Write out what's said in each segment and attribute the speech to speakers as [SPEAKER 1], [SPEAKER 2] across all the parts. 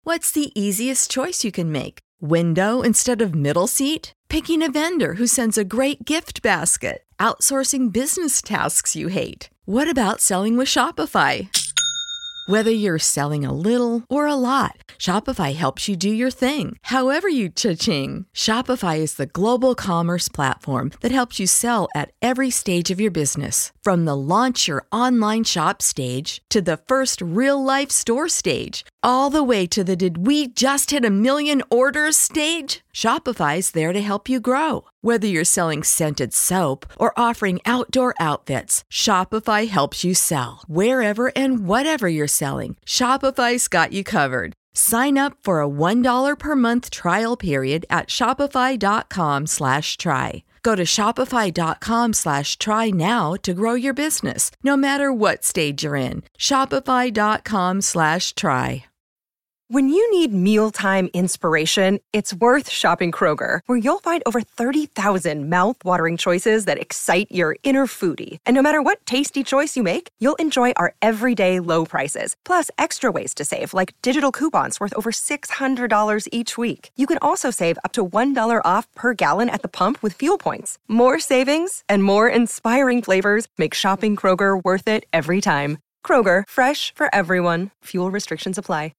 [SPEAKER 1] What's the easiest choice you can make? Window instead of middle seat? Picking a vendor who sends a great gift basket? Outsourcing business tasks you hate? What about selling with Shopify? Whether you're selling a little or a lot, Shopify helps you do your thing, however you cha-ching. Shopify is the global commerce platform that helps you sell at every stage of your business. From the launch your online shop stage to the first real-life store stage, all the way to the did we just hit a million orders stage. Shopify's there to help you grow. Whether you're selling scented soap or offering outdoor outfits, Shopify helps you sell. Wherever and whatever you're selling, Shopify's got you covered. Sign up for a $1 per month trial period at shopify.com/try. Go to shopify.com/try now to grow your business, no matter what stage you're in. Shopify.com/try.
[SPEAKER 2] When you need mealtime inspiration, it's worth shopping Kroger, where you'll find over 30,000 mouth-watering choices that excite your inner foodie. And no matter what tasty choice you make, you'll enjoy our everyday low prices, plus extra ways to save, like digital coupons worth over $600 each week. You can also save up to $1 off per gallon at the pump with fuel points. More savings and more inspiring flavors make shopping Kroger worth it every time. Kroger, fresh for everyone. Fuel restrictions apply.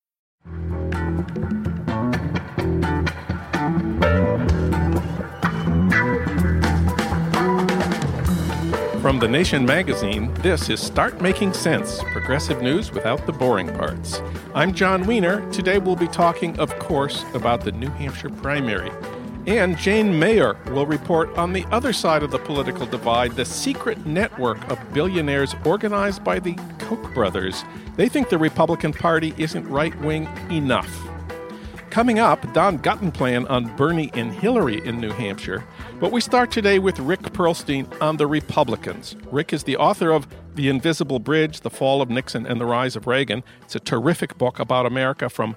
[SPEAKER 3] From The Nation magazine, this is Start Making Sense, progressive news without the boring parts. I'm John Wiener. Today we'll be talking, of course, about the New Hampshire primary. And Jane Mayer will report on the other side of the political divide, the secret network of billionaires organized by the Koch brothers. They think the Republican Party isn't right-wing enough. Coming up, Don Guttenplan on Bernie and Hillary in New Hampshire. But we start today with Rick Perlstein on the Republicans. Rick is the author of The Invisible Bridge, The Fall of Nixon and the Rise of Reagan. It's a terrific book about America from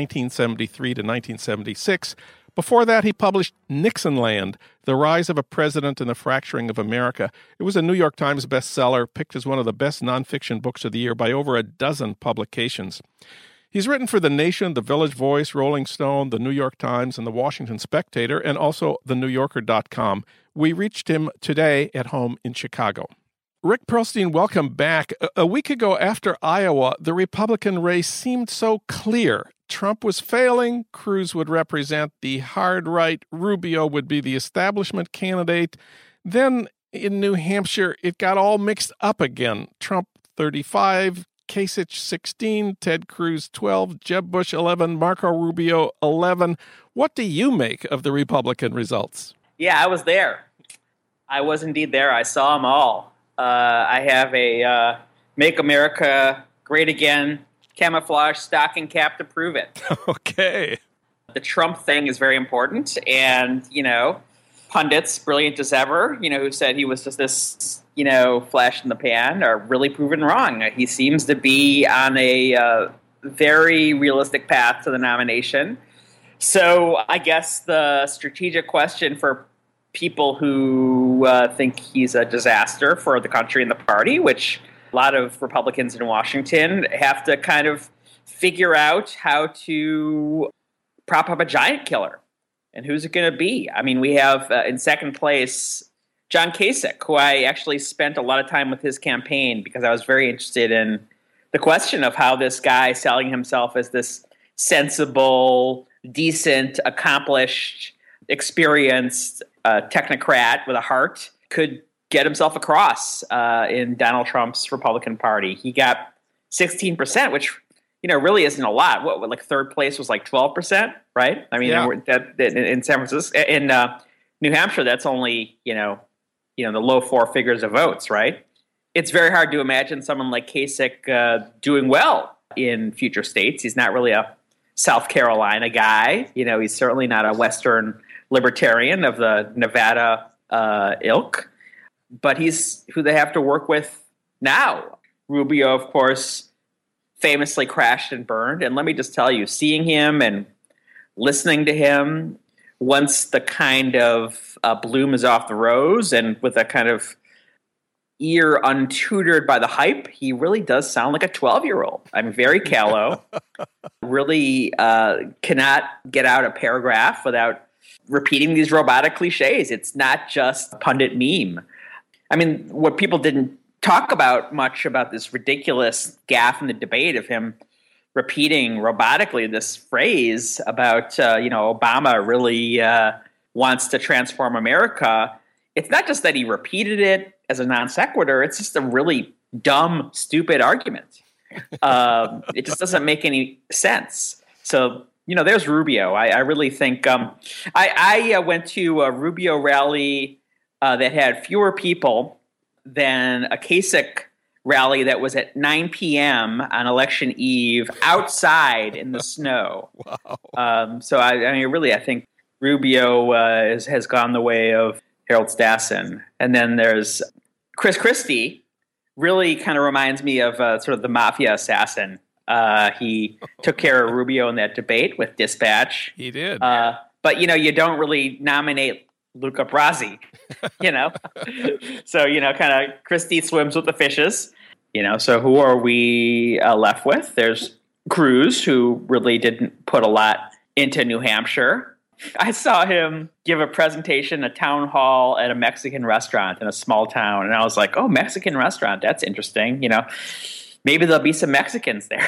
[SPEAKER 3] 1973 to 1976. Before that, he published Nixonland, The Rise of a President and the Fracturing of America. It was a New York Times bestseller, picked as one of the best nonfiction books of the year by over a dozen publications. He's written for The Nation, The Village Voice, Rolling Stone, The New York Times, and The Washington Spectator, and also TheNewYorker.com. We reached him today at home in Chicago. Rick Perlstein, welcome back. A week ago after Iowa, the Republican race seemed so clear. Trump was failing, Cruz would represent the hard right, Rubio would be the establishment candidate. Then in New Hampshire, it got all mixed up again. Trump 35, Kasich 16, Ted Cruz 12, Jeb Bush 11, Marco Rubio 11. What do you make of the Republican results?
[SPEAKER 4] Yeah, I was there. I was indeed there. I saw them all. I have a Make America Great Again camouflage stocking cap to prove it.
[SPEAKER 3] Okay.
[SPEAKER 4] The Trump thing is very important. And, pundits, brilliant as ever, who said he was just this, flash in the pan, are really proven wrong. He seems to be on a very realistic path to the nomination. So I guess the strategic question for people who think he's a disaster for the country and the party, which a lot of Republicans in Washington have to kind of figure out how to prop up a giant killer. And who's it going to be? I mean, we have in second place John Kasich, who I actually spent a lot of time with his campaign because I was very interested in the question of how this guy selling himself as this sensible, decent, accomplished, experienced technocrat with a heart could get himself across in Donald Trump's Republican Party. He got 16%, which really isn't a lot. What like third place was like 12%, right? I mean,
[SPEAKER 3] yeah.
[SPEAKER 4] In San Francisco, in New Hampshire, that's only the low four figures of votes, right? It's very hard to imagine someone like Kasich doing well in future states. He's not really a South Carolina guy. He's certainly not a Western libertarian of the Nevada ilk. But he's who they have to work with now. Rubio, of course, famously crashed and burned. And let me just tell you, seeing him and listening to him, once the kind of bloom is off the rose and with a kind of, ear untutored by the hype, he really does sound like a 12-year-old. I'm very callow, really cannot get out a paragraph without repeating these robotic cliches. It's not just pundit meme. I mean, what people didn't talk about much about this ridiculous gaffe in the debate of him repeating robotically this phrase about, Obama really wants to transform America. It's not just that he repeated it as a non sequitur. It's just a really dumb, stupid argument. It just doesn't make any sense. So, there's Rubio. I really think I went to a Rubio rally that had fewer people than a Kasich rally that was at 9 p.m. on election eve outside in the snow. Wow. So I think Rubio has gone the way of Harold Stassen. And then there's Chris Christie, really kind of reminds me of sort of the mafia assassin. He took care of Rubio in that debate with Dispatch.
[SPEAKER 3] He did.
[SPEAKER 4] But, you don't really nominate Luca Brasi, So, kind of Christie swims with the fishes, So who are we left with? There's Cruz, who really didn't put a lot into New Hampshire. I saw him give a presentation, a town hall at a Mexican restaurant in a small town. And I was like, oh, Mexican restaurant. That's interesting. Maybe there'll be some Mexicans there.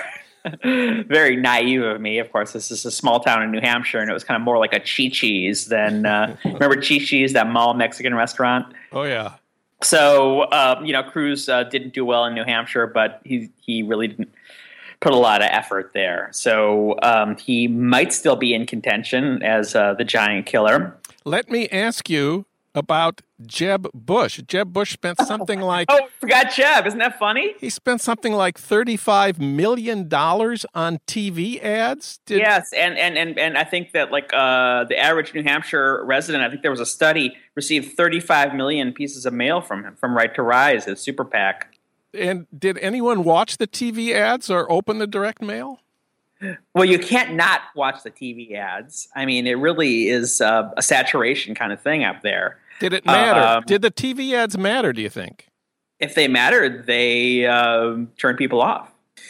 [SPEAKER 4] Very naive of me. Of course, this is a small town in New Hampshire, and it was kind of more like a Chi-Chi's than, remember Chi-Chi's, that mall Mexican restaurant?
[SPEAKER 3] Oh, yeah.
[SPEAKER 4] So, Cruz didn't do well in New Hampshire, but he really didn't put a lot of effort there. So he might still be in contention as the giant killer.
[SPEAKER 3] Let me ask you about Jeb Bush. Jeb Bush spent something like...
[SPEAKER 4] Oh, forgot Jeb. Isn't that funny?
[SPEAKER 3] He spent something like $35 million on TV ads?
[SPEAKER 4] Yes, and I think that the average New Hampshire resident, I think there was a study, received 35 million pieces of mail from him, from Right to Rise, his super PAC.
[SPEAKER 3] And did anyone watch the TV ads or open the direct mail?
[SPEAKER 4] Well, you can't not watch the TV ads. I mean, it really is a saturation kind of thing up there.
[SPEAKER 3] Did it matter? Did the TV ads matter, do you think?
[SPEAKER 4] If they mattered, they turned people off.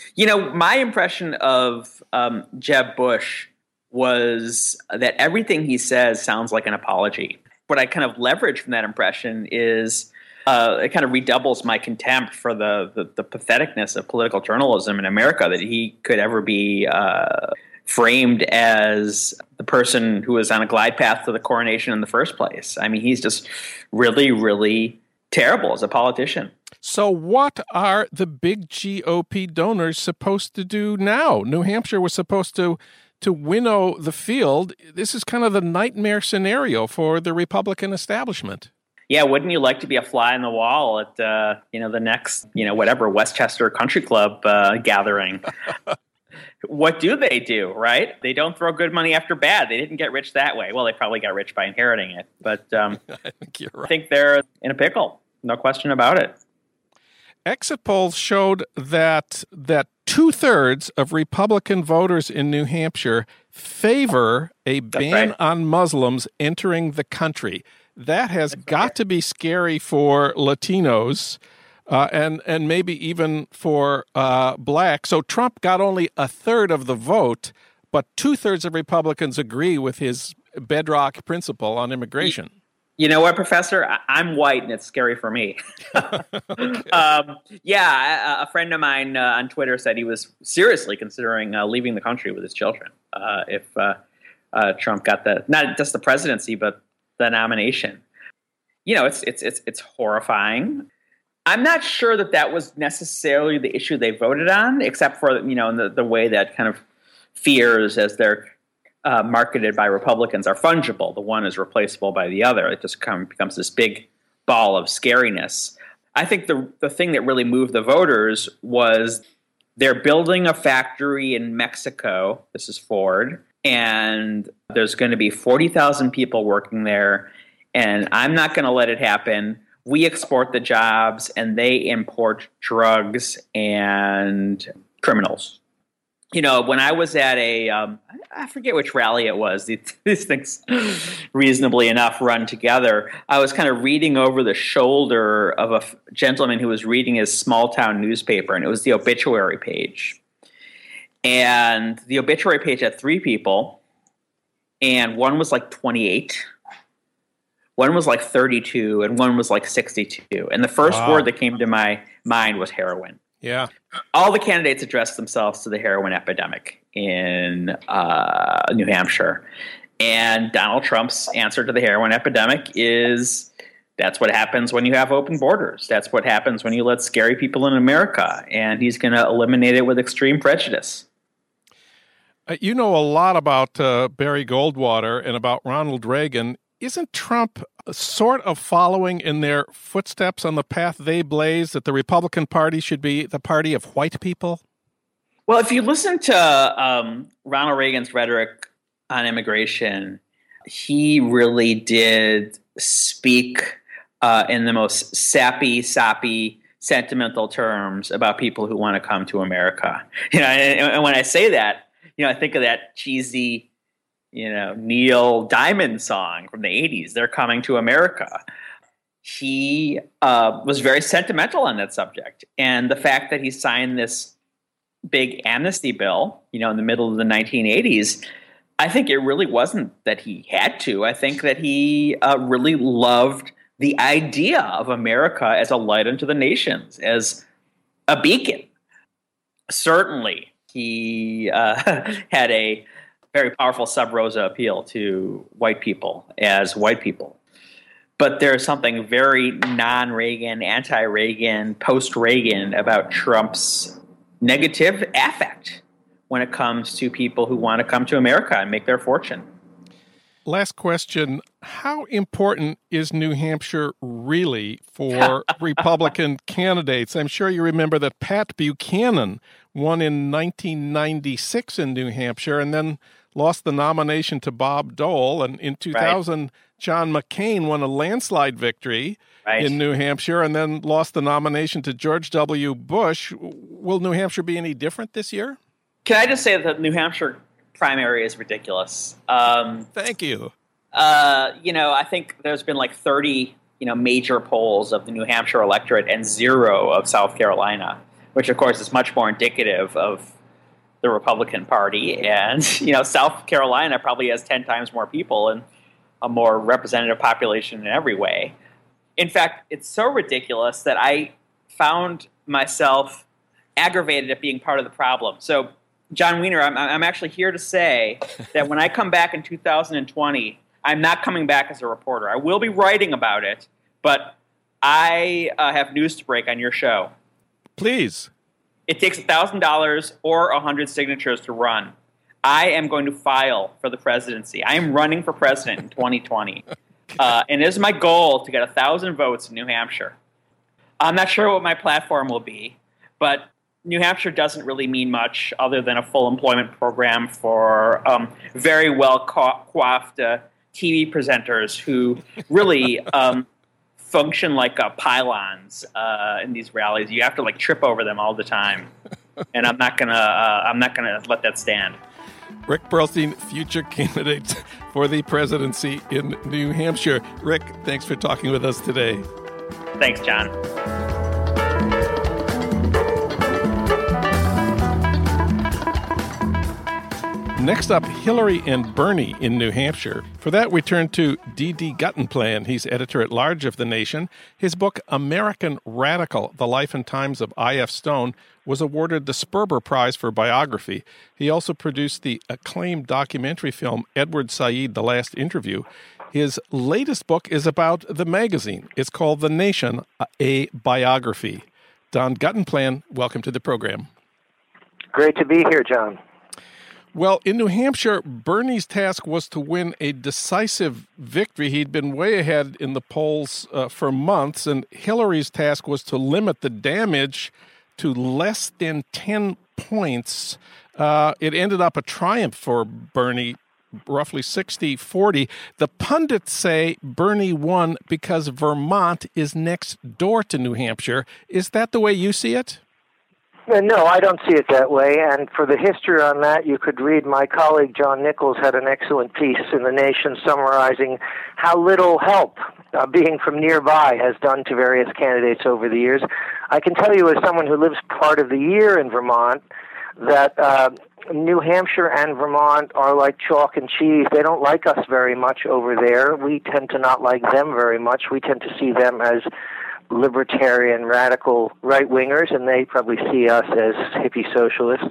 [SPEAKER 4] My impression of Jeb Bush was that everything he says sounds like an apology. What I kind of leverage from that impression is it kind of redoubles my contempt for the patheticness of political journalism in America, that he could ever be framed as the person who was on a glide path to the coronation in the first place. I mean, he's just really, really terrible as a politician.
[SPEAKER 3] So what are the big GOP donors supposed to do now? New Hampshire was supposed to winnow the field. This is kind of the nightmare scenario for the Republican establishment.
[SPEAKER 4] Yeah, wouldn't you like to be a fly on the wall at the next Westchester Country Club gathering? What do they do, right? They don't throw good money after bad. They didn't get rich that way. Well, they probably got rich by inheriting it, but
[SPEAKER 3] I think you're right.
[SPEAKER 4] I think they're in a pickle. No question about it.
[SPEAKER 3] Exit polls showed that 2/3 of Republican voters in New Hampshire favor a ban on Muslims entering the country. That has got to be scary for Latinos and maybe even for blacks. So Trump got only 1/3 of the vote, but 2/3 of Republicans agree with his bedrock principle on immigration.
[SPEAKER 4] You know what, Professor? I'm white, and it's scary for me. A friend of mine on Twitter said he was seriously considering leaving the country with his children if Trump got not just the presidency, but the nomination. It's horrifying. I'm not sure that was necessarily the issue they voted on, except for the way that kind of fears, as they're marketed by Republicans, are fungible. The one is replaceable by the other. It just becomes this big ball of scariness. I think the thing that really moved the voters was they're building a factory in Mexico. This is Ford. And there's going to be 40,000 people working there. And I'm not going to let it happen. We export the jobs and they import drugs and criminals. when I was at I forget which rally it was, these things reasonably enough run together. I was kind of reading over the shoulder of a gentleman who was reading his small town newspaper, and it was the obituary page. And the obituary page had 3 people, and one was like 28, one was like 32, and one was like 62. And the first word that came to my mind was heroin.
[SPEAKER 3] Yeah.
[SPEAKER 4] All the candidates addressed themselves to the heroin epidemic in New Hampshire. And Donald Trump's answer to the heroin epidemic is that's what happens when you have open borders. That's what happens when you let scary people in America. And he's going to eliminate it with extreme prejudice.
[SPEAKER 3] You know a lot about Barry Goldwater and about Ronald Reagan. Isn't Trump sort of following in their footsteps on the path they blaze, that the Republican Party should be the party of white people?
[SPEAKER 4] Well, if you listen to Ronald Reagan's rhetoric on immigration, he really did speak in the most sappy, soppy, sentimental terms about people who want to come to America. And when I say that, I think of that cheesy, Neil Diamond song from the 80s, They're Coming to America. He was very sentimental on that subject. And the fact that he signed this big amnesty bill, in the middle of the 1980s, I think it really wasn't that he had to. I think that he really loved the idea of America as a light unto the nations, as a beacon. Certainly, he had a very powerful sub rosa appeal to white people as white people. But there's something very non-Reagan, anti-Reagan, post-Reagan about Trump's negative affect when it comes to people who want to come to America and make their fortune.
[SPEAKER 3] Last question. How important is New Hampshire really for Republican candidates? I'm sure you remember that Pat Buchanan won in 1996 in New Hampshire and then lost the nomination to Bob Dole. And in 2000, right, John McCain won a landslide victory in New Hampshire and then lost the nomination to George W. Bush. Will New Hampshire be any different this year?
[SPEAKER 4] Can I just say that the New Hampshire primary is ridiculous?
[SPEAKER 3] Thank you.
[SPEAKER 4] I think there's been like 30, major polls of the New Hampshire electorate and 0 of South Carolina, which of course is much more indicative of the Republican Party. And, South Carolina probably has 10 times more people and a more representative population in every way. In fact, it's so ridiculous that I found myself aggravated at being part of the problem. So, John Wiener, I'm actually here to say that when I come back in 2020, I'm not coming back as a reporter. I will be writing about it, but I have news to break on your show.
[SPEAKER 3] Please.
[SPEAKER 4] It takes $1,000 or 100 signatures to run. I am going to file for the presidency. I am running for president in 2020. And it is my goal to get 1,000 votes in New Hampshire. I'm not sure what my platform will be, but New Hampshire doesn't really mean much other than a full employment program for very well-coiffed TV presenters who really function like pylons in these rallies. You have to trip over them all the time, and I'm not gonna let that stand.
[SPEAKER 3] Rick Perlstein, future candidate for the presidency in New Hampshire. Rick, thanks for talking with us today.
[SPEAKER 4] Thanks, John.
[SPEAKER 3] Next up, Hillary and Bernie in New Hampshire. For that, we turn to D.D. Guttenplan. He's editor-at-large of The Nation. His book, American Radical, The Life and Times of I.F. Stone, was awarded the Sperber Prize for biography. He also produced the acclaimed documentary film, Edward Said, The Last Interview. His latest book is about the magazine. It's called The Nation, A Biography. Don Guttenplan, welcome to the program.
[SPEAKER 5] Great to be here, John.
[SPEAKER 3] Well, in New Hampshire, Bernie's task was to win a decisive victory. He'd been way ahead in the polls for months, and Hillary's task was to limit the damage to less than 10 points. It ended up a triumph for Bernie, roughly 60-40. The pundits say Bernie won because Vermont is next door to New Hampshire. Is that the way you see it?
[SPEAKER 5] No, I don't see it that way. And for the history on that, you could read my colleague John Nichols had an excellent piece in The Nation summarizing how little help being from nearby has done to various candidates over the years. I can tell you as someone who lives part of the year in Vermont that New Hampshire and Vermont are like chalk and cheese. They don't like us very much over there. We tend to not like them very much. We tend to see them as libertarian, radical right-wingers, and they probably see us as hippie socialists.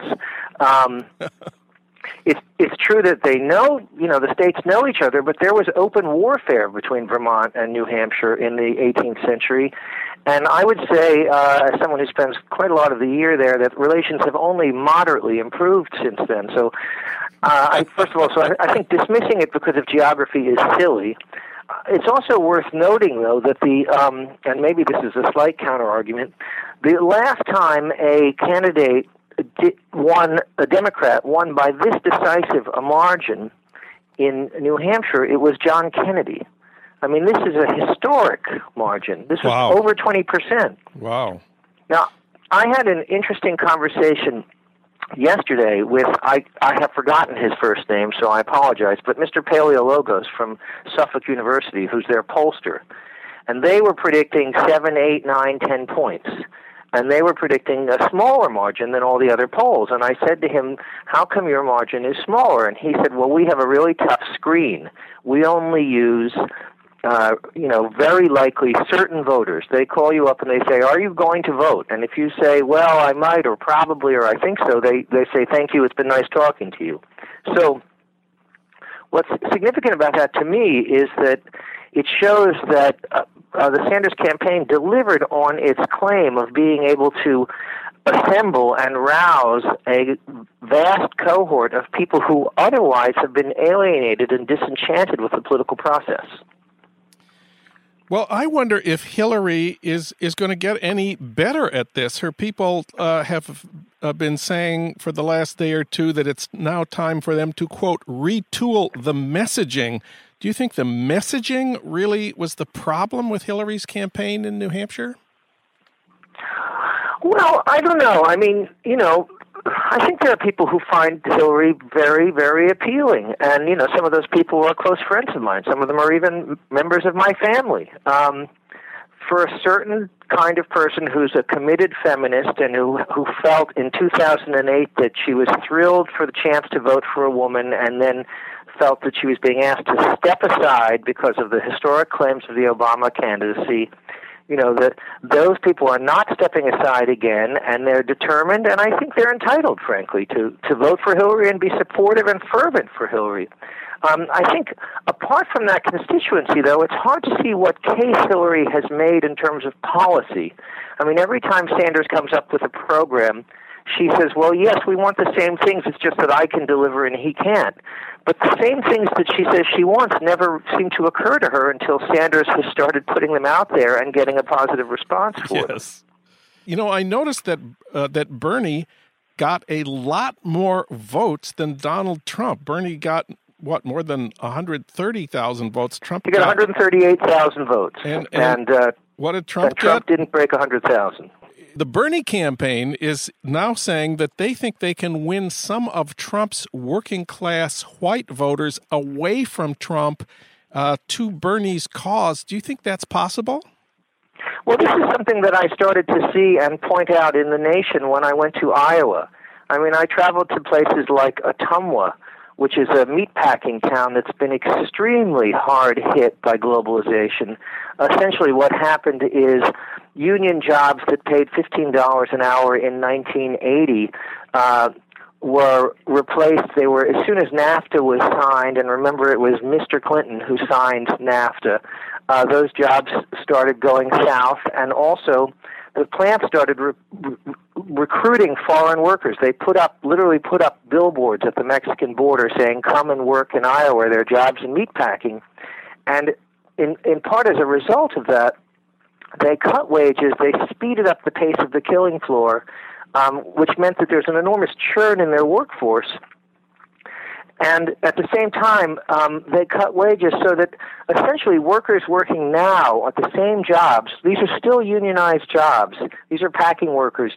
[SPEAKER 5] It's true that they know, the states know each other, but there was open warfare between Vermont and New Hampshire in the 18th century. And I would say, as someone who spends quite a lot of the year there, that relations have only moderately improved since then. So, first of all, I think dismissing it because of geography is silly. It's also worth noting, though, that and maybe this is a slight counter-argument, the last time a candidate a Democrat won by this decisive a margin in New Hampshire, it was John Kennedy. I mean, this is a historic margin. This was over 20%.
[SPEAKER 3] Wow.
[SPEAKER 5] Now, I had an interesting conversation yesterday with, I have forgotten his first name, so I apologize, but Mr. Paleologos from Suffolk University, who's their pollster. And they were predicting 7, 8, 9, 10 points. And they were predicting a smaller margin than all the other polls. And I said to him, how come your margin is smaller? And he said, well, we have a really tough screen. We only use very likely certain voters. They call you up and they say, are you going to vote? And if you say, well, I might or probably or I think so, they say, thank you, it's been nice talking to you. So what's significant about that to me is that it shows that the Sanders campaign delivered on its claim of being able to assemble and rouse a vast cohort of people who otherwise have been alienated and disenchanted with the political process.
[SPEAKER 3] Well, I wonder if Hillary is going to get any better at this. Her people have been saying for the last day or two that it's now time for them to, quote, retool the messaging. Do you think the messaging really was the problem with Hillary's campaign in New Hampshire?
[SPEAKER 5] Well, I don't know. I mean, I think there are people who find Hillary very, very appealing. And, some of those people are close friends of mine. Some of them are even members of my family. For a certain kind of person who's a committed feminist and who felt in 2008 that she was thrilled for the chance to vote for a woman and then felt that she was being asked to step aside because of the historic claims of the Obama candidacy, that those people are not stepping aside again, and they're determined, and I think they're entitled, frankly, to vote for Hillary and be supportive and fervent for Hillary. I think apart from that constituency, though, it's hard to see what case Hillary has made in terms of policy. I mean, every time Sanders comes up with a program, she says, well, yes, we want the same things, it's just that I can deliver and he can't. But the same things that she says she wants never seem to occur to her until Sanders has started putting them out there and getting a positive response for them.
[SPEAKER 3] I noticed that that Bernie got a lot more votes than Donald Trump. Bernie got, more than 130,000 votes. Trump
[SPEAKER 5] got 138,000 votes.
[SPEAKER 3] And what did Trump get?
[SPEAKER 5] Trump didn't break 100,000.
[SPEAKER 3] The Bernie campaign is now saying that they think they can win some of Trump's working-class white voters away from Trump to Bernie's cause. Do you think that's possible?
[SPEAKER 5] Well, this is something that I started to see and point out in The Nation when I went to Iowa. I mean, I traveled to places like Ottumwa, which is a meatpacking town that's been extremely hard hit by globalization. Essentially what happened is union jobs that paid $15 an hour in 1980 were replaced. They were, as soon as NAFTA was signed, and remember it was Mr. Clinton who signed NAFTA, those jobs started going south, and also the plant started recruiting foreign workers. They literally put up billboards at the Mexican border saying, come and work in Iowa, there are jobs in meatpacking. And in part as a result of that, they cut wages, they speeded up the pace of the killing floor, which meant that there's an enormous churn in their workforce. And at the same time, they cut wages so that essentially workers working now at the same jobs, these are still unionized jobs, these are packing workers,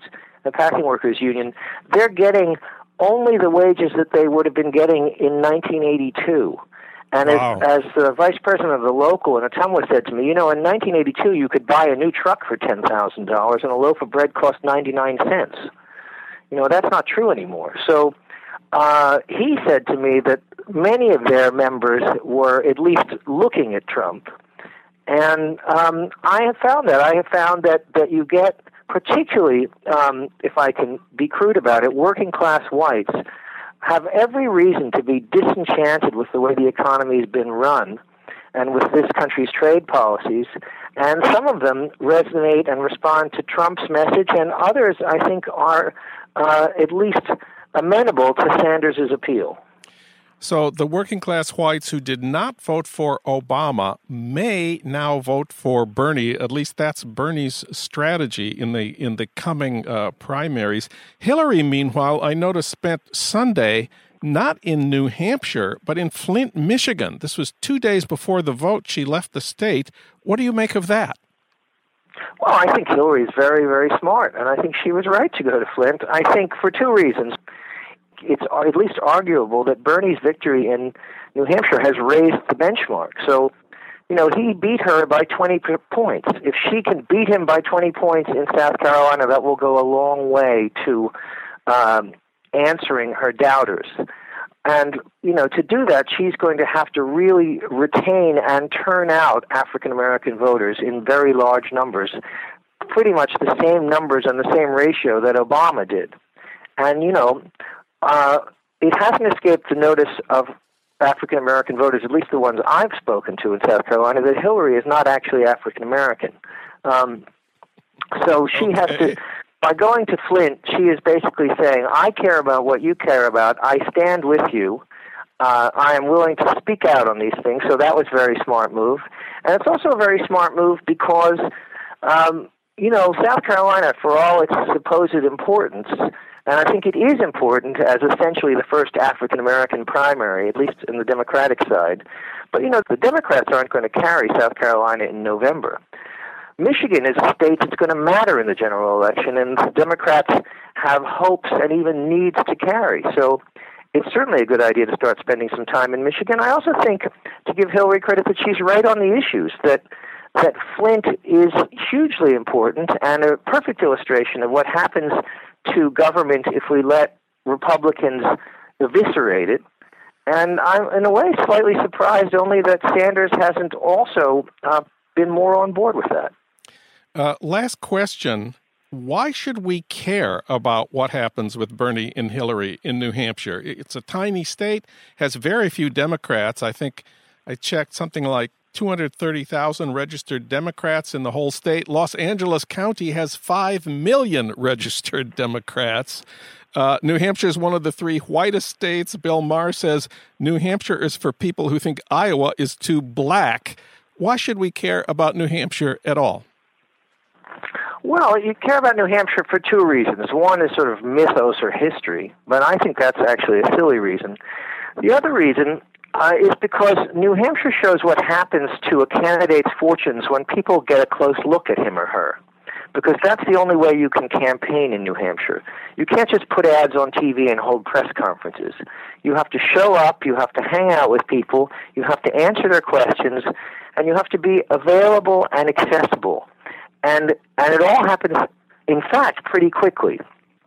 [SPEAKER 5] the packing workers union, they're getting only the wages that they would have been getting in 1982. And
[SPEAKER 3] wow.
[SPEAKER 5] as the vice president of the local in Ottumwa said to me, in 1982 you could buy a new truck for $10,000 and a loaf of bread cost 99 cents. That's not true anymore. So he said to me that many of their members were at least looking at Trump. And I have found that. I have found that you get, particularly, if I can be crude about it, working-class whites have every reason to be disenchanted with the way the economy has been run and with this country's trade policies. And some of them resonate and respond to Trump's message, and others, I think, are at least amenable to Sanders' appeal.
[SPEAKER 3] So the working-class whites who did not vote for Obama may now vote for Bernie. At least that's Bernie's strategy in the coming primaries. Hillary, meanwhile, I noticed spent Sunday not in New Hampshire, but in Flint, Michigan. This was 2 days before the vote. She left the state. What do you make of that?
[SPEAKER 5] Well, I think Hillary is very, very smart, and I think she was right to go to Flint. I think for two reasons. It's at least arguable that Bernie's victory in New Hampshire has raised the benchmark. So, he beat her by 20 points. If she can beat him by 20 points in South Carolina, that will go a long way to answering her doubters. And, to do that, she's going to have to really retain and turn out African-American voters in very large numbers, pretty much the same numbers and the same ratio that Obama did. And, it hasn't escaped the notice of African-American voters, at least the ones I've spoken to in South Carolina, that Hillary is not actually African-American. So she has to, by going to Flint, she is basically saying, I care about what you care about. I stand with you. I am willing to speak out on these things. So that was a very smart move. And it's also a very smart move because, South Carolina, for all its supposed importance, and I think it is important as essentially the first African-American primary, at least in the Democratic side. But, the Democrats aren't going to carry South Carolina in November. Michigan is a state that's going to matter in the general election, and the Democrats have hopes and even needs to carry. So it's certainly a good idea to start spending some time in Michigan. I also think, to give Hillary credit, that she's right on the issues, that Flint is hugely important and a perfect illustration of what happens to government if we let Republicans eviscerate it. And I'm, in a way, slightly surprised only that Sanders hasn't also been more on board with that.
[SPEAKER 3] Last question. Why should we care about what happens with Bernie and Hillary in New Hampshire? It's a tiny state, has very few Democrats. I think I checked something like 230,000 registered Democrats in the whole state. Los Angeles County has 5 million registered Democrats. New Hampshire is one of the 3 whitest states. Bill Maher says New Hampshire is for people who think Iowa is too black. Why should we care about New Hampshire at all?
[SPEAKER 5] Well, you care about New Hampshire for 2 reasons. One is sort of mythos or history, but I think that's actually a silly reason. The other reason is because New Hampshire shows what happens to a candidate's fortunes when people get a close look at him or her, because that's the only way you can campaign in New Hampshire. You can't just put ads on TV and hold press conferences. You have to show up, you have to hang out with people, you have to answer their questions, and you have to be available and accessible. And it all happens, in fact, pretty quickly.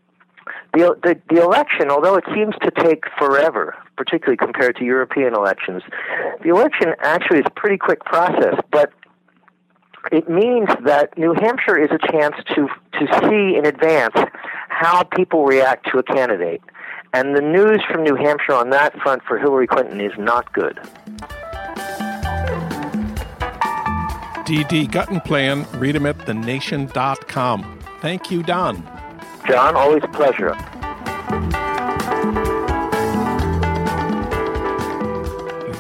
[SPEAKER 5] The election, although it seems to take forever, particularly compared to European elections, the election actually is a pretty quick process, but it means that New Hampshire is a chance to see in advance how people react to a candidate. And the news from New Hampshire on that front for Hillary Clinton is not good.
[SPEAKER 3] D.D. Guttenplan, read him at thenation.com. Thank you, Don.
[SPEAKER 5] John, always a pleasure.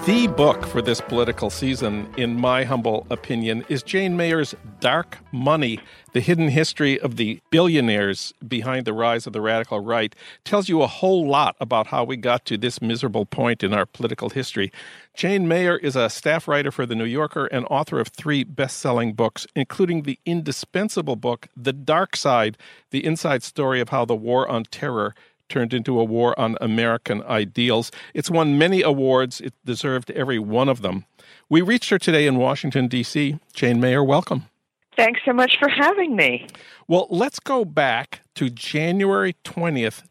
[SPEAKER 3] The book for this political season, in my humble opinion, is Jane Mayer's Dark Money, The Hidden History of the Billionaires Behind the Rise of the Radical Right. Tells you a whole lot about how we got to this miserable point in our political history. Jane Mayer is a staff writer for The New Yorker and author of 3 best-selling books, including the indispensable book, The Dark Side, the inside story of how the War on Terror turned into a war on American ideals. It's won many awards. It deserved every one of them. We reached her today in Washington, D.C. Jane Mayer, welcome.
[SPEAKER 6] Thanks so much for having me.
[SPEAKER 3] Well, let's go back to January 20th,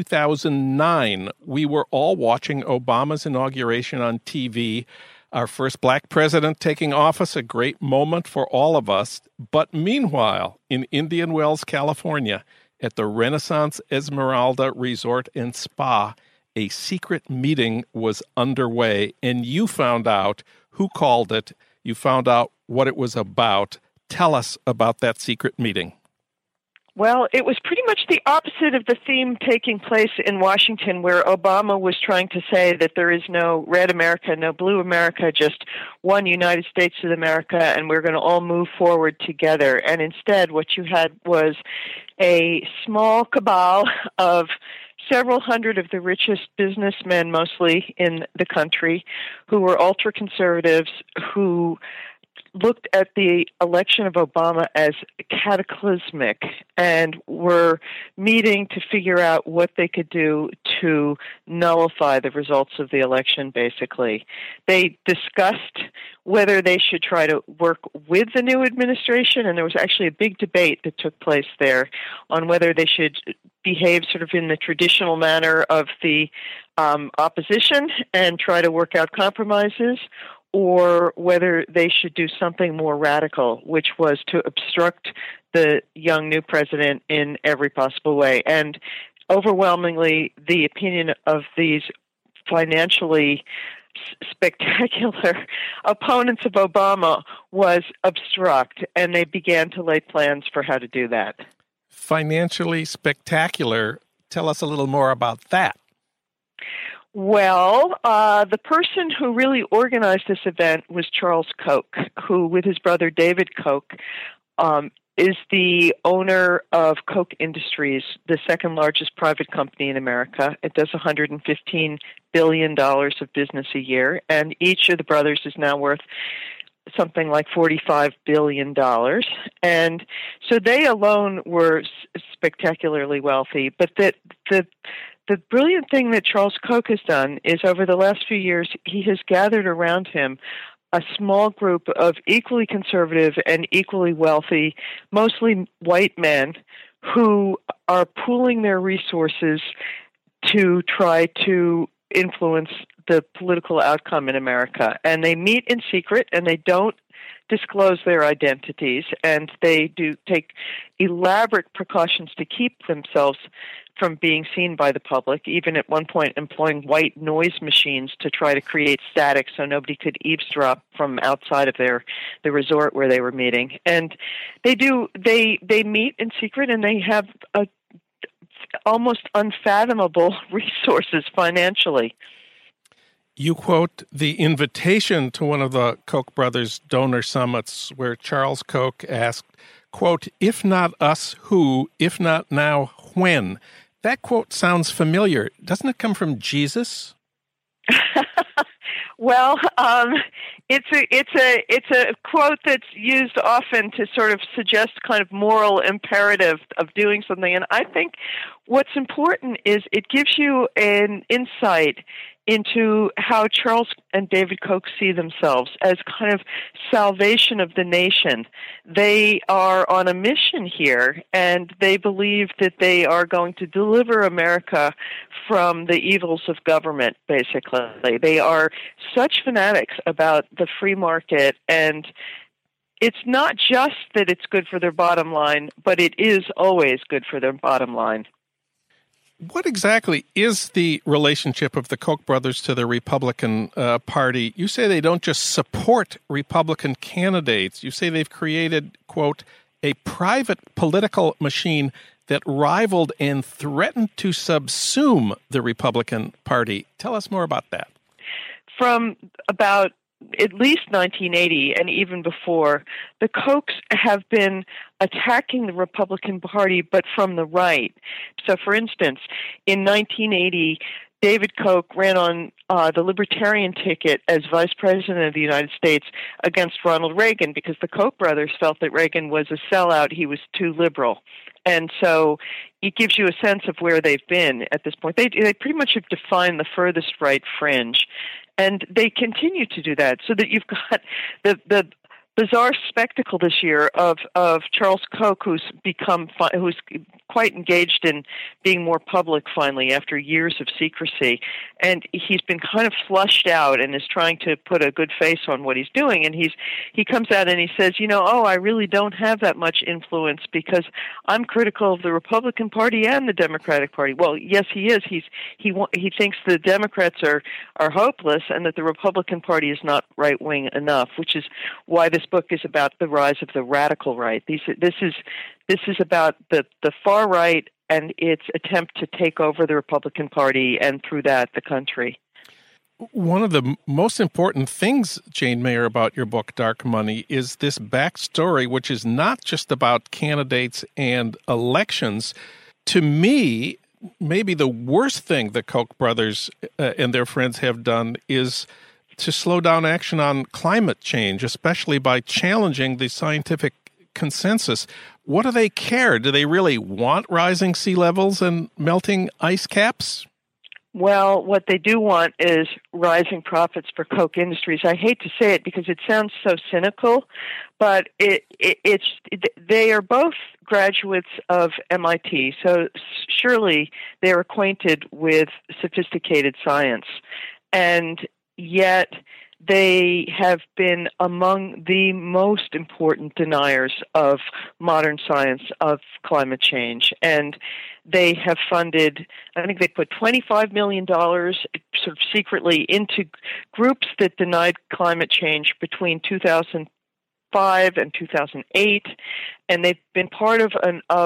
[SPEAKER 3] 2009. We were all watching Obama's inauguration on TV, our first black president taking office, a great moment for all of us. But meanwhile, in Indian Wells, California, at the Renaissance Esmeralda Resort and Spa, a secret meeting was underway, and you found out who called it. You found out what it was about. Tell us about that secret meeting.
[SPEAKER 6] Well, it was pretty much the opposite of the theme taking place in Washington, where Obama was trying to say that there is no red America, no blue America, just one United States of America, and we're going to all move forward together. And instead, what you had was a small cabal of several hundred of the richest businessmen, mostly in the country, who were ultra-conservatives, who looked at the election of Obama as cataclysmic and were meeting to figure out what they could do to nullify the results of the election, basically. They discussed whether they should try to work with the new administration, and there was actually a big debate that took place there on whether they should behave sort of in the traditional manner of the opposition and try to work out compromises, or whether they should do something more radical, which was to obstruct the young new president in every possible way. And overwhelmingly, the opinion of these financially spectacular opponents of Obama was obstruct, and they began to lay plans for how to do that.
[SPEAKER 3] Financially spectacular. Tell us a little more about that.
[SPEAKER 6] Well, the person who really organized this event was Charles Koch, who, with his brother David Koch, is the owner of Koch Industries, the second largest private company in America. It does $115 billion of business a year, and each of the brothers is now worth something like $45 billion. And so they alone were spectacularly wealthy, but the brilliant thing that Charles Koch has done is over the last few years, he has gathered around him a small group of equally conservative and equally wealthy, mostly white men, who are pooling their resources to try to influence the political outcome in America. And they meet in secret, and they don't disclose their identities, and they do take elaborate precautions to keep themselves from being seen by the public, even at one point employing white noise machines to try to create static so nobody could eavesdrop from outside of the resort where they were meeting. And they meet in secret, and they have almost unfathomable resources financially.
[SPEAKER 3] You quote the invitation to one of the Koch brothers' donor summits where Charles Koch asked, quote, "If not us, who? If not now, when?" That quote sounds familiar. Doesn't it come from Jesus?
[SPEAKER 6] Well, it's a quote that's used often to sort of suggest kind of moral imperative of doing something. And I think what's important is it gives you an insight into how Charles and David Koch see themselves as kind of salvation of the nation. They are on a mission here, and they believe that they are going to deliver America from the evils of government, basically. They are such fanatics about the free market, and it's not just that it's good for their bottom line, but it is always good for their bottom line.
[SPEAKER 3] What exactly is the relationship of the Koch brothers to the Republican Party? You say they don't just support Republican candidates. You say they've created, quote, a private political machine that rivaled and threatened to subsume the Republican Party. Tell us more about that.
[SPEAKER 6] from about at least 1980 and even before, the Kochs have been attacking the Republican Party, but from the right. So, for instance, in 1980, David Koch ran on the Libertarian ticket as Vice President of the United States against Ronald Reagan because the Koch brothers felt that Reagan was a sellout. He was too liberal. And so it gives you a sense of where they've been at this point. They pretty much have defined the furthest right fringe. And they continue to do that, so that you've got the bizarre spectacle this year of Charles Koch, who's quite engaged in being more public finally after years of secrecy, and he's been kind of flushed out and is trying to put a good face on what he's doing. And he comes out and he says, I really don't have that much influence because I'm critical of the Republican Party and the Democratic Party. Well, yes, he is. He thinks the Democrats are hopeless and that the Republican Party is not right wing enough, which is why this book is about the rise of the radical right. This is about the far right and its attempt to take over the Republican Party and through that the country.
[SPEAKER 3] One of the most important things, Jane Mayer, about your book, Dark Money, is this backstory, which is not just about candidates and elections. To me, maybe the worst thing the Koch brothers and their friends have done is to slow down action on climate change, especially by challenging the scientific consensus. What do they care? Do they really want rising sea levels and melting ice caps?
[SPEAKER 6] Well, what they do want is rising profits for Koch Industries. I hate to say it because it sounds so cynical, but they are both graduates of MIT, so surely they're acquainted with sophisticated science. And yet they have been among the most important deniers of modern science, of climate change. And they have funded, I think they put $25 million sort of secretly into groups that denied climate change between 2005 and 2008, and they've been part of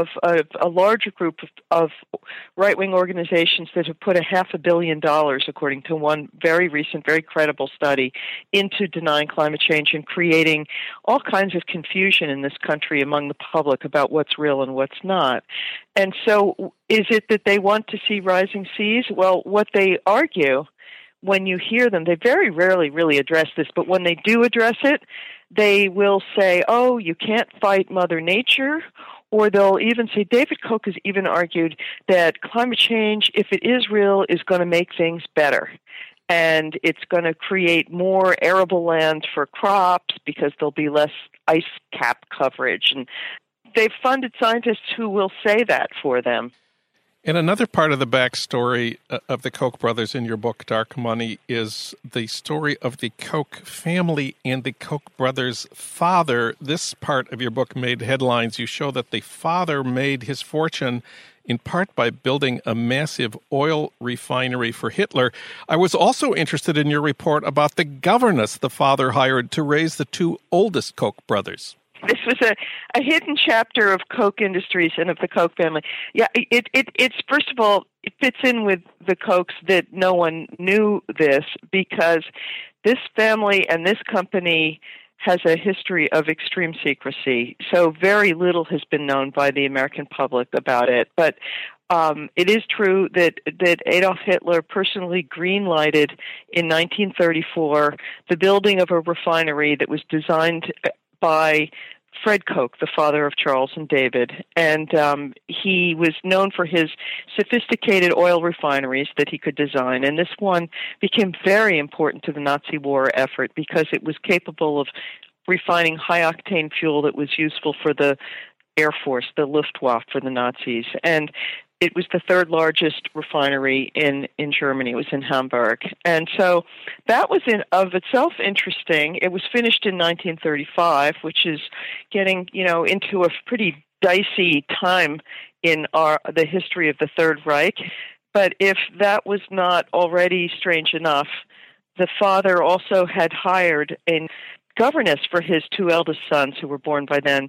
[SPEAKER 6] a larger group of right-wing organizations that have put $500 million, according to one very recent, very credible study, into denying climate change and creating all kinds of confusion in this country among the public about what's real and what's not. And so is it that they want to see rising seas? Well, what they argue, when you hear them, they very rarely really address this, but when they do address it, they will say, oh, you can't fight Mother Nature, or they'll even say, David Koch has even argued that climate change, if it is real, is going to make things better. And it's going to create more arable land for crops because there'll be less ice cap coverage. And they've funded scientists who will say that for them.
[SPEAKER 3] And another part of the backstory of the Koch brothers in your book, Dark Money, is the story of the Koch family and the Koch brothers' father. This part of your book made headlines. You show that the father made his fortune in part by building a massive oil refinery for Hitler. I was also interested in your report about the governess the father hired to raise the two oldest Koch brothers.
[SPEAKER 6] This was a hidden chapter of Koch Industries and of the Koch family. Yeah, it's first of all, it fits in with the Kochs that no one knew this because this family and this company has a history of extreme secrecy. So very little has been known by the American public about it. But it is true that Adolf Hitler personally green-lighted in 1934 the building of a refinery that was designed by Fred Koch, the father of Charles and David, and he was known for his sophisticated oil refineries that he could design, and this one became very important to the Nazi war effort because it was capable of refining high-octane fuel that was useful for the Air Force, the Luftwaffe for the Nazis, and it was the third largest refinery in Germany. It was in Hamburg. And so that was in of itself interesting. It was finished in 1935, which is getting, into a pretty dicey time in the history of the Third Reich. But if that was not already strange enough, the father also had hired a governess for his two eldest sons, who were born by then,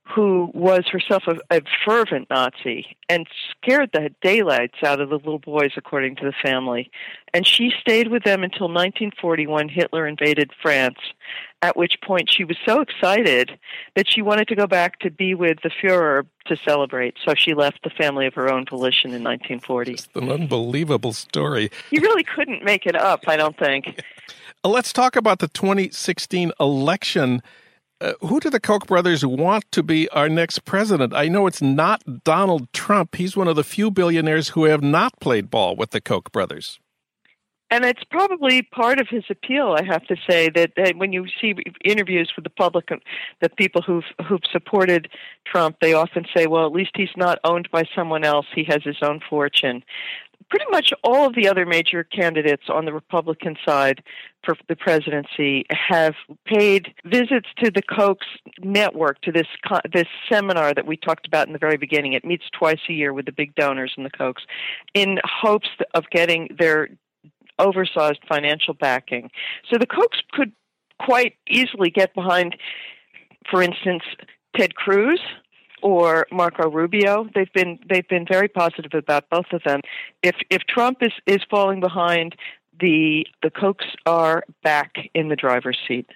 [SPEAKER 6] who was herself a fervent Nazi and scared the daylights out of the little boys, according to the family. And she stayed with them until 1940 when Hitler invaded France, at which point she was so excited that she wanted to go back to be with the Fuhrer to celebrate. So she left the family of her own volition in 1940.
[SPEAKER 3] It's an unbelievable story.
[SPEAKER 6] You really couldn't make it up, I don't think.
[SPEAKER 3] Let's talk about the 2016 election. Who do the Koch brothers want to be our next president? I know it's not Donald Trump. He's one of the few billionaires who have not played ball with the Koch brothers.
[SPEAKER 6] And it's probably part of his appeal, I have to say, that when you see interviews with the public, the people who've supported Trump, they often say, well, at least he's not owned by someone else. He has his own fortune. Pretty much all of the other major candidates on the Republican side for the presidency have paid visits to the Koch's network, to this seminar that we talked about in the very beginning. It meets twice a year with the big donors in the Kochs in hopes of getting their oversized financial backing. So the Kochs could quite easily get behind, for instance, Ted Cruz or Marco Rubio. They've been very positive about both of them. If Trump is falling behind, the Kochs are back in the driver's seat.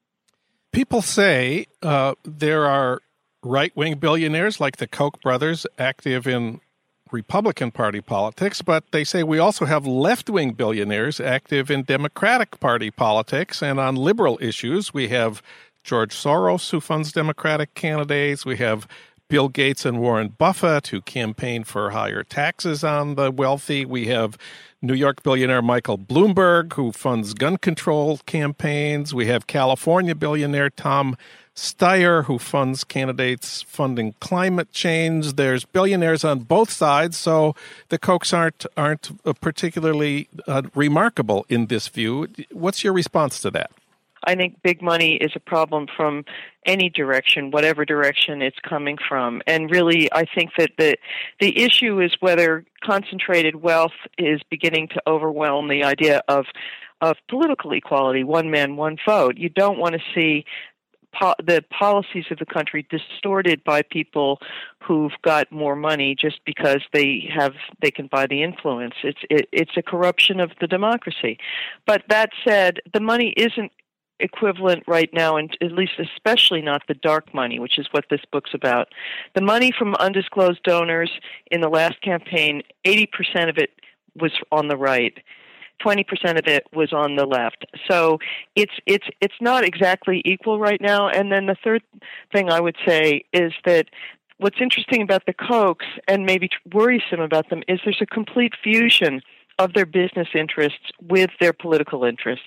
[SPEAKER 3] People say there are right-wing billionaires like the Koch brothers active in Republican Party politics, but they say we also have left-wing billionaires active in Democratic Party politics, and on liberal issues we have George Soros, who funds Democratic candidates. We have Bill Gates and Warren Buffett, who campaign for higher taxes on the wealthy. We have New York billionaire Michael Bloomberg, who funds gun control campaigns. We have California billionaire Tom Steyer, who funds candidates funding climate change. There's billionaires on both sides, so the Kochs aren't particularly remarkable in this view. What's your response to that?
[SPEAKER 6] I think big money is a problem from any direction, whatever direction it's coming from. And really, I think that the issue is whether concentrated wealth is beginning to overwhelm the idea of political equality, one man, one vote. You don't want to see the policies of the country distorted by people who've got more money just because they can buy the influence. It's a corruption of the democracy. But that said, the money isn't equivalent right now, and at least especially not the dark money, which is what this book's about. The money from undisclosed donors in the last campaign, 80% of it was on the right. 20% of it was on the left. So it's not exactly equal right now. And then the third thing I would say is that what's interesting about the Kochs, and maybe worrisome about them, is there's a complete fusion of their business interests with their political interests.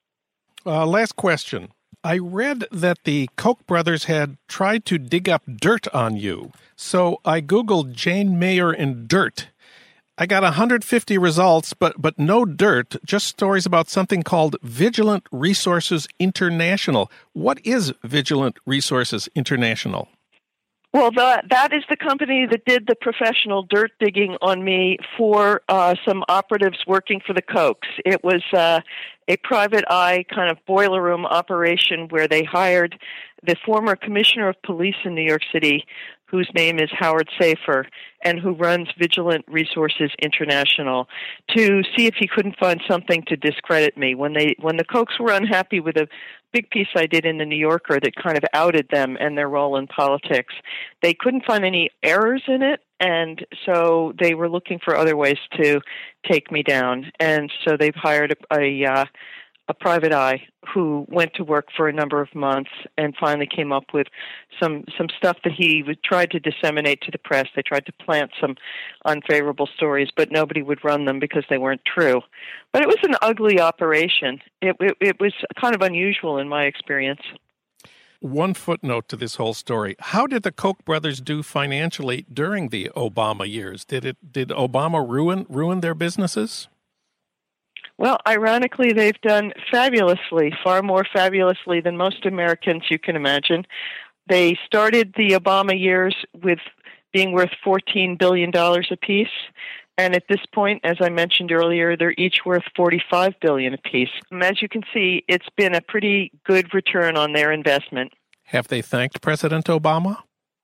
[SPEAKER 3] Last question. I read that the Koch brothers had tried to dig up dirt on you. So I Googled Jane Mayer and dirt. I got 150 results, but no dirt, just stories about something called Vigilant Resources International. What is Vigilant Resources International?
[SPEAKER 6] Well, that is the company that did the professional dirt digging on me for some operatives working for the Kochs. It was a private eye kind of boiler room operation where they hired the former commissioner of police in New York City, whose name is Howard Safer, and who runs Vigilant Resources International, to see if he couldn't find something to discredit me. When the Kochs were unhappy with a big piece I did in the New Yorker that kind of outed them and their role in politics, they couldn't find any errors in it, and so they were looking for other ways to take me down. And so they've hired a private eye who went to work for a number of months and finally came up with some stuff that he tried to disseminate to the press. They tried to plant some unfavorable stories, but nobody would run them because they weren't true. But it was an ugly operation. It was kind of unusual in my experience.
[SPEAKER 3] One footnote to this whole story. How did the Koch brothers do financially during the Obama years? Did Obama ruin their businesses?
[SPEAKER 6] Well, ironically, they've done fabulously, far more fabulously than most Americans you can imagine. They started the Obama years with being worth $14 billion apiece. And at this point, as I mentioned earlier, they're each worth $45 billion apiece. As you can see, it's been a pretty good return on their investment.
[SPEAKER 3] Have they thanked President Obama?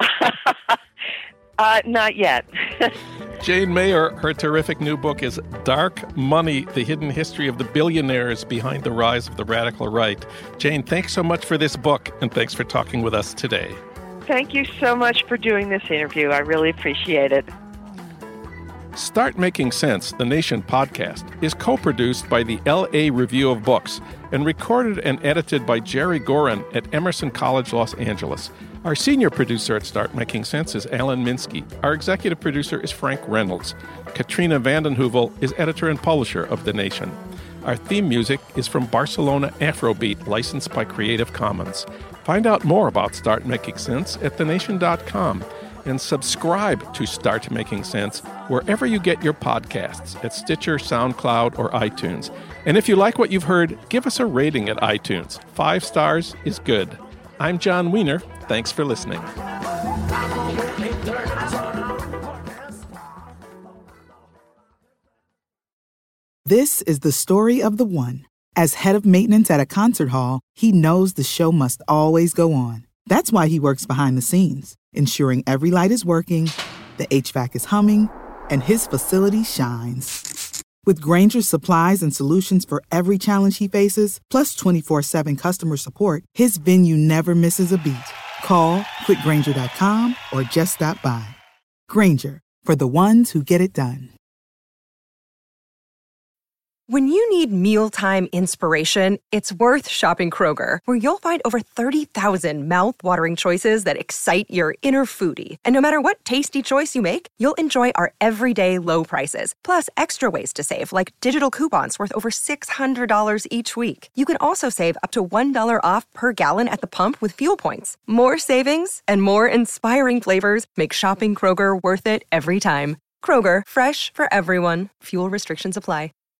[SPEAKER 6] Not yet.
[SPEAKER 3] Jane Mayer, her terrific new book is Dark Money, The Hidden History of the Billionaires Behind the Rise of the Radical Right. Jane, thanks so much for this book, and thanks for talking with us today.
[SPEAKER 6] Thank you so much for doing this interview. I really appreciate it.
[SPEAKER 3] Start Making Sense, the Nation podcast, is co-produced by the L.A. Review of Books and recorded and edited by Jerry Gorin at Emerson College, Los Angeles. Our senior producer at Start Making Sense is Alan Minsky. Our executive producer is Frank Reynolds. Katrina vanden Heuvel is editor and publisher of The Nation. Our theme music is from Barcelona Afrobeat, licensed by Creative Commons. Find out more about Start Making Sense at thenation.com and subscribe to Start Making Sense wherever you get your podcasts, at Stitcher, SoundCloud, or iTunes. And if you like what you've heard, give us a rating at iTunes. 5 stars is good. I'm John Wiener. Thanks for listening.
[SPEAKER 7] This is the story of the one. As head of maintenance at a concert hall, he knows the show must always go on. That's why he works behind the scenes, ensuring every light is working, the HVAC is humming, and his facility shines. With Grainger's supplies and solutions for every challenge he faces, plus 24/7 customer support, his venue never misses a beat. Call quickgrainger.com or just stop by. Grainger, for the ones who get it done.
[SPEAKER 2] When you need mealtime inspiration, it's worth shopping Kroger, where you'll find over 30,000 mouth-watering choices that excite your inner foodie. And no matter what tasty choice you make, you'll enjoy our everyday low prices, plus extra ways to save, like digital coupons worth over $600 each week. You can also save up to $1 off per gallon at the pump with fuel points. More savings and more inspiring flavors make shopping Kroger worth it every time. Kroger, fresh for everyone. Fuel restrictions apply.